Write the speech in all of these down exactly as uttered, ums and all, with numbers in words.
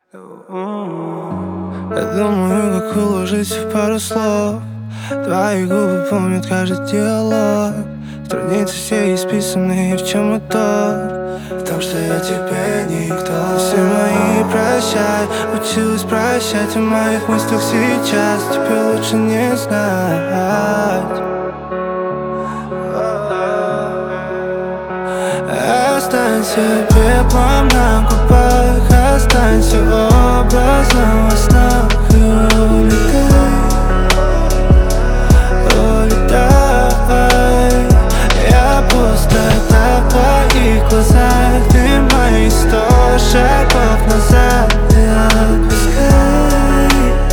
Я думаю, как уложить в пару слов. Твои губы помнят каждый диалог. Страницы все исписаны, в чем итог? В том, что я тебе никто. Все мои прощай, училась прощать. В моих мыслях сейчас тебе лучше не знать. Останься пеплом на губах, останься образом во снах. И улетай, улетай. Я пустота в твоих глазах. Ты мои сто шагов назад. Отпускай,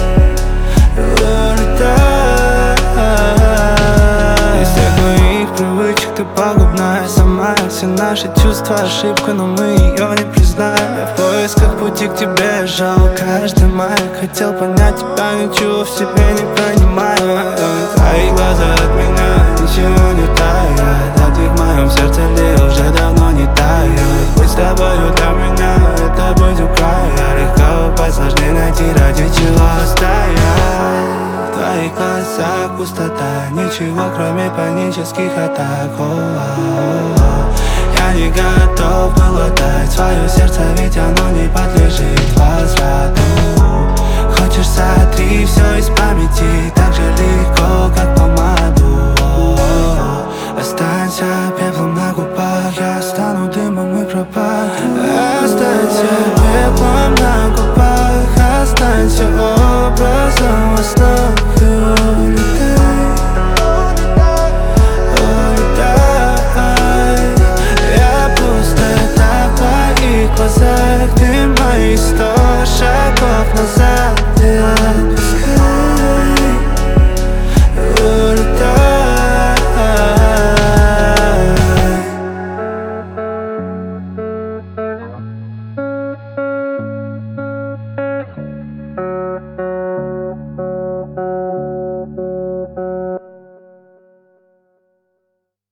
улетай. Из всех моих привычек ты пагубная сама. Все наши чувства ошибка, но мы ее не признаем. Я в поисках пути к тебе жал каждый май. Хотел понять тебя, ничего в себе не понимаю. Твои глаза от меня ничего не тают. А ты в моем сердце ли уже давно не тают. Быть с тобою для меня это быть у края. Легко упасть, сложнее найти, ради чего стоять. В твоих глазах пустота, ничего кроме панических атак. О-о-о. Я не готов был отдать свое сердце, ведь оно не подлежит